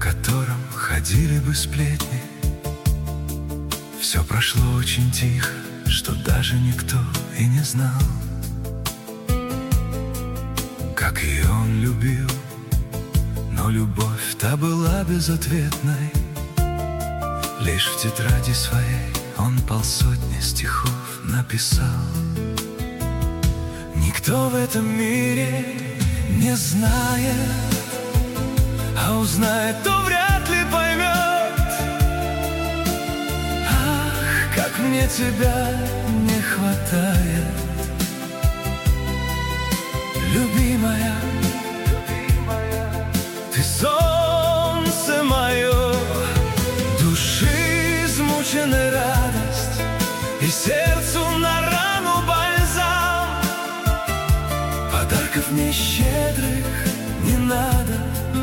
котором ходили бы сплетни. Все прошло очень тихо, что даже никто и не знал, как ее он любил. Но любовь та была безответной. Лишь в тетради своей он полсотни стихов написал. Никто в этом мире не знает, а узнает, то вряд ли поймет. Ах, как мне тебя не хватает, любимая. Ты солнце мое, души измученной радость и сердцу на рану бальзам. Подарков мне щедрых не надо,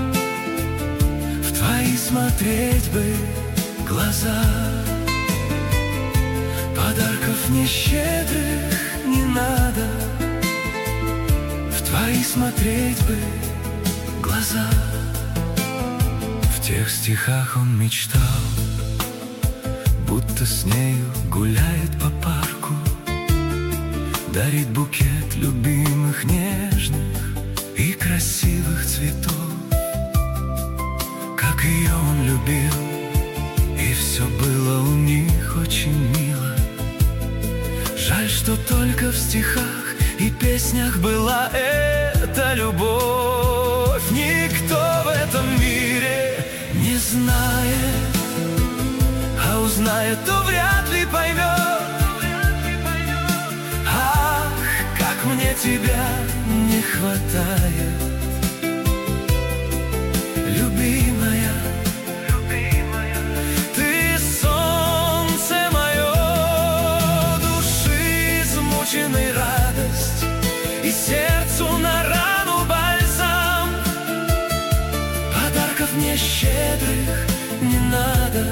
в твои смотреть бы глаза. Подарков мне щедрых не надо, в твои смотреть бы глаза. В тех стихах он мечтал, будто с нею гуляет по парку, дарит букет любимых, нежных и красивых цветов. Как ее он любил, и все было у них очень мило. Жаль, что только в стихах и песнях была эта любовь. Никто в этом мире не знает, а узнает, то вряд ли поймет. Ах, как мне тебя не хватает, любимая. Ты солнце мое, души измученной радость и сердцу на рану бальзам. Подарков мне щедрых не надо,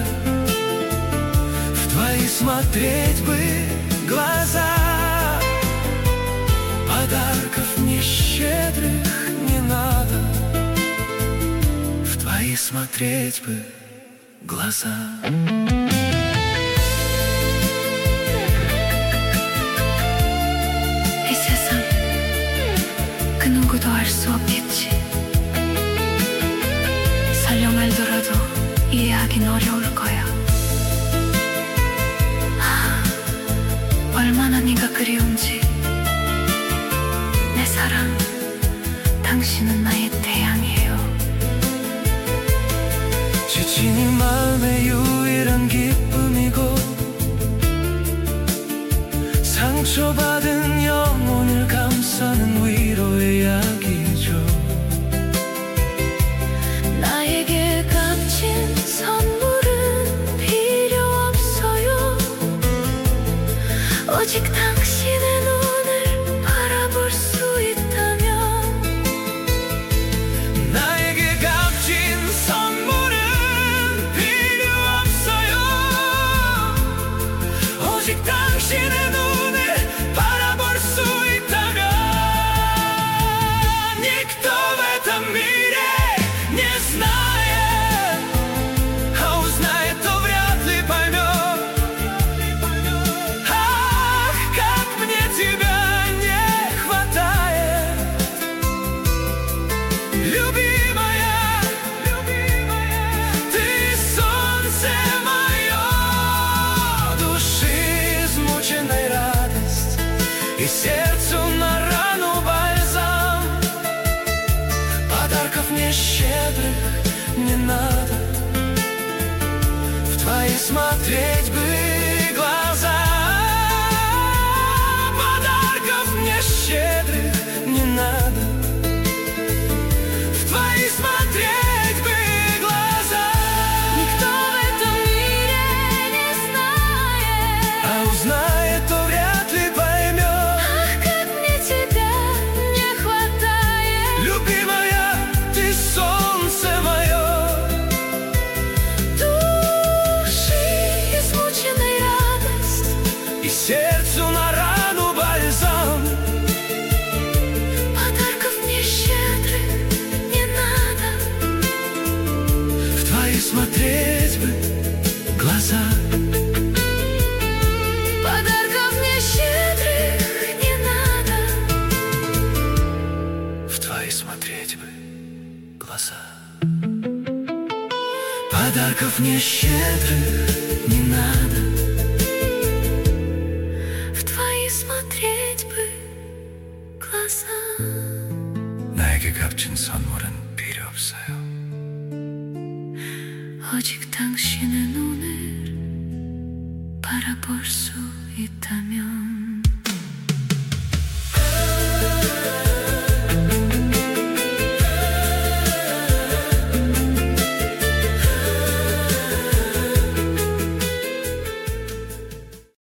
в твои смотреть бы глаза. Подарков мне щедрых не надо, в твои смотреть бы глаза. 이 세상 그 누구도 알 수 없겠지. 설령 알더라도 이해하긴 어려울 거야. 얼마나 네가 그리운지. 내 사랑, 당신은 나의 태양이에요. 지친 이 마음의 유일한 기쁨이고, 상처받은 영혼을 감싸는 위로의 약이죠. 나에게 값진 선물은 필요 없어요. 오직 당신의 눈을 바라볼 수 있다면. 나에게 값진 선물은 필요 없어요. 오직 당신의 눈을 바라볼 수 있다면. Никто в этом мире не знает, а узнает, то вряд ли поймет. Ах, как мне тебя не хватает, любимая. Ты солнце мое, души измученной радость и сердцу на рану бальзам. Подарков мне щедрых не надо, в твои смотреть бы глаза. Подарков мне щедрых не надо, в твои смотреть бы глаза. Никто в этом мире не знает, А узнает, то вряд ли поймет. ах, как мне тебя не хватает, Любимая, ты солнце мое. души измученной смотреть бы глаза. Подарков мне щедрых не надо. В твои смотреть бы глаза. Подарков мне щедрых не надо. В твои смотреть бы глаза. Näige kapçın sanmırın bir öpsaya. 오직 당신의 눈을 바라볼 수 있다면